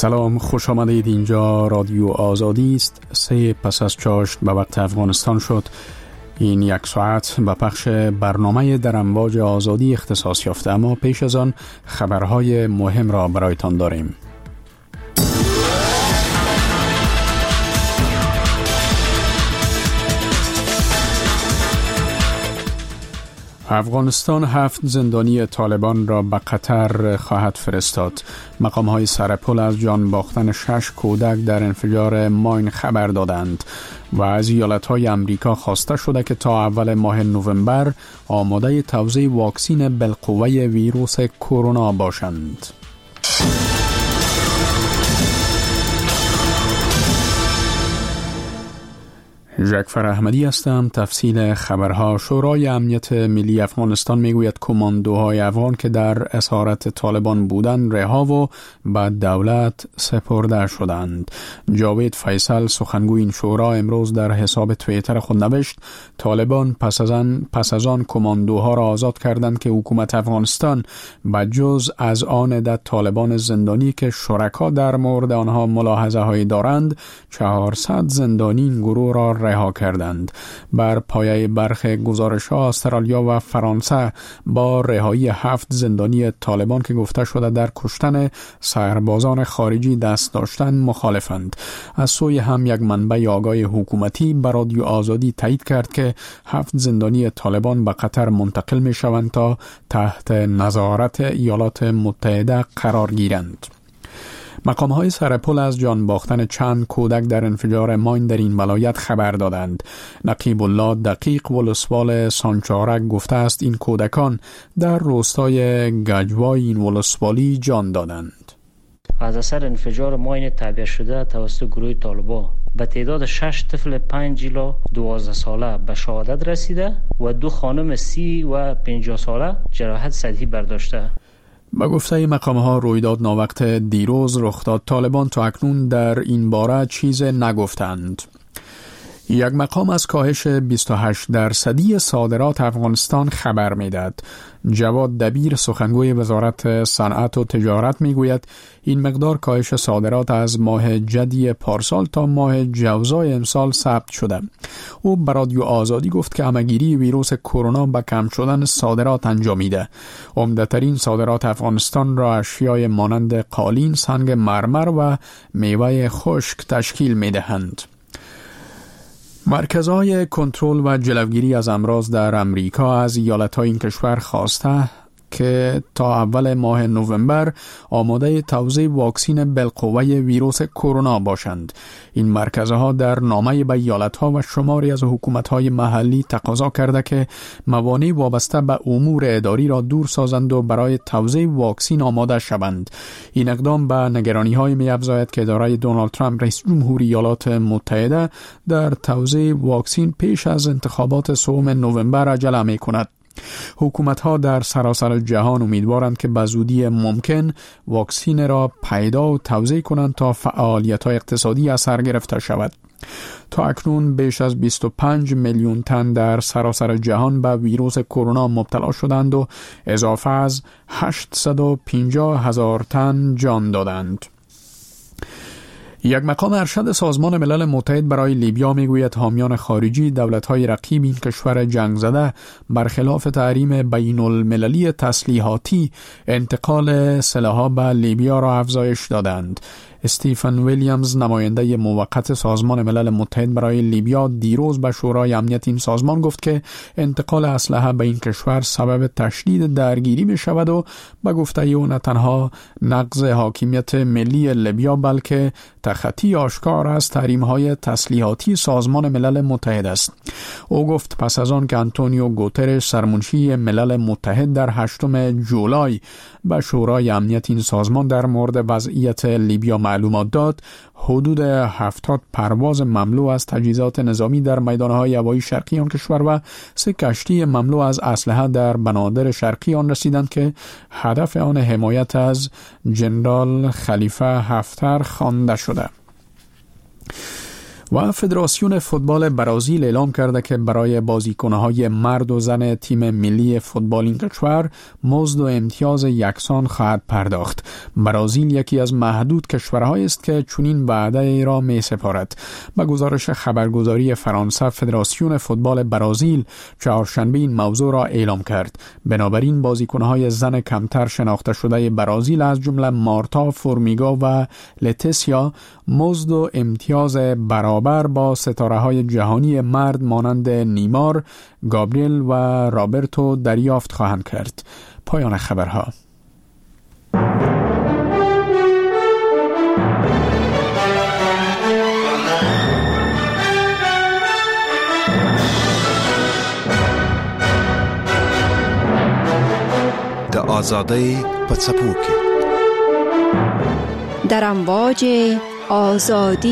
سلام، خوش آمدید. اینجا رادیو آزادی است. 3 پس از چاشت به وقت افغانستان شد. این 1 ساعت به پخش برنامه در امواج آزادی اختصاص یافته، اما پیش از آن خبرهای مهم را برایتان داریم. افغانستان 7 زندانی طالبان را به قطر خواهد فرستاد. مقام‌های سرپل از جان باختن 6 کودک در انفجار ماین خبر دادند و از ایالت‌های امریکا خواسته شده که تا اول ماه نوامبر آماده توزیع واکسن بالقوه ویروس کرونا باشند. جعفر احمدی هستم. تفصیل خبرها. شورای امنیت ملی افغانستان میگوید کماندوهای افغان که در اسارت طالبان بودند رها و به دولت سپرده شدند. جاوید فیصل سخنگوی این شورا امروز در حساب توییتر خود نوشت طالبان پس از آن کماندوها را آزاد کردند که حکومت افغانستان بجز از آن عدد طالبان زندانی که شرکا در مورد آنها ملاحظه هایی دارند 400 زندانی این گروه را رها کردند. بر پایه برخی گزارش‌ها استرالیا و فرانسه با رهایی 7 زندانی طالبان که گفته شده در کشتن سربازان خارجی دست داشتند مخالفند. از سوی هم یک منبع آگاه حکومتی به رادیو آزادی تایید کرد که 7 زندانی طالبان به قطر منتقل می شوند تا تحت نظارت ایالات متحده قرار گیرند. مقام‌های سرپل از جان باختن چند کودک در انفجار ماین در این ولایت خبر دادند. نقیب الله دقیق ولسوال سانچارک گفته است این کودکان در روستای گجوای این ولسوالی جان دادند. از اثر انفجار ماین تعبیه شده توسط گروه طالبان به تعداد 6 طفل 5 الی 12 ساله به شهادت رسیده و 2 خانم 30 و 50 ساله جراحت سطحی برداشته. با گفته مقام‌ها رویداد ناوقت دیروز رخ داد. طالبان تا اکنون در این باره چیز نگفتند. یک مقام از کاهش 28% صادرات افغانستان خبر می‌دهد. جواد دبیر سخنگوی وزارت صنعت و تجارت میگوید این مقدار کاهش صادرات از ماه جدی پارسال تا ماه جوزای امسال ثبت شده. او به رادیو آزادی گفت که همه‌گیری ویروس کرونا به کم شدن صادرات انجامیده. عمده‌ترین صادرات افغانستان را اشیای مانند قالین، سنگ مرمر و میوه خشک تشکیل می‌دهند. مرکزهای کنترل و جلوگیری از امراض در امریکا از ایالت‌های این کشور خواسته که تا اول ماه نوامبر آماده توزیع واکسن بالقوه ویروس کرونا باشند. این مرکزها در نامه به ایالت‌ها و شماری از حکومت‌های محلی تقاضا کرده که موانع وابسته به امور اداری را دور سازند و برای توزیع واکسن آماده شوند. این اقدام به نگرانی‌های می‌افزاید که اداره دونالد ترامپ رئیس جمهوری ایالات متحده در توزیع واکسن پیش از انتخابات 3 نوامبر عجله می‌کند. حکومت‌ها در سراسر جهان امیدوارند که به زودی ممکن واکسن را پیدا و توزیع کنند تا فعالیت‌های اقتصادی اثر گرفته شود. تا اکنون بیش از 25 میلیون تن در سراسر جهان به ویروس کرونا مبتلا شدند و اضافه از 850,000 تن جان دادند. یک مقام ارشد سازمان ملل متحد برای لیبیا میگوید حامیان خارجی دولت‌های رقیب این کشور جنگ زده برخلاف تحریم بین المللی تسلیحاتی انتقال سلاح‌ها به لیبیا را افزایش دادند. استیفن ویلیامز نماینده موقت سازمان ملل متحد برای لیبیا دیروز به شورای امنیت این سازمان گفت که انتقال اسلحه به این کشور سبب تشدید درگیری می شود و به گفته او نه تنها نقض حاکمیت ملی لیبیا بلکه تخطی آشکار از تحریم‌های تسلیحاتی سازمان ملل متحد است. او گفت پس از آن که آنتونیو گوترش سرمنشی ملل متحد در 8 جولای به شورای امنیت این سازمان در مورد وضعیت لیبیا معلومات داد، حدود 70 پرواز مملو از تجهیزات نظامی در میدانهای هوایی شرقی آن کشور و 3 کشتی مملو از اسلحه در بنادر شرقی آن رسیدند که هدف آن حمایت از جنرال خلیفه حفتر خوانده شده. و فدراسیون فوتبال برازیل اعلام کرده که برای بازیکن‌های مرد و زن تیم ملی فوتبال این کشور مزد و امتیاز یکسان خواهد پرداخت. برازیل یکی از محدود کشورهایی است که چنین وعده را می‌سپارد. با گزارش خبرگزاری فرانسه، فدراسیون فوتبال برازیل چهارشنبه این موضوع را اعلام کرد. بنابراین بازیکن‌های زن کمتر شناخته شده برازیل از جمله مارتا فورمیگا و لتیسیا مزد و امتیاز برابر با ستاره‌های جهانی مرد مانند نیمار، گابریل و رابرتو دریافت خواهند کرد. پایان خبرها. د آزادی په څپو کې در امواج آزادی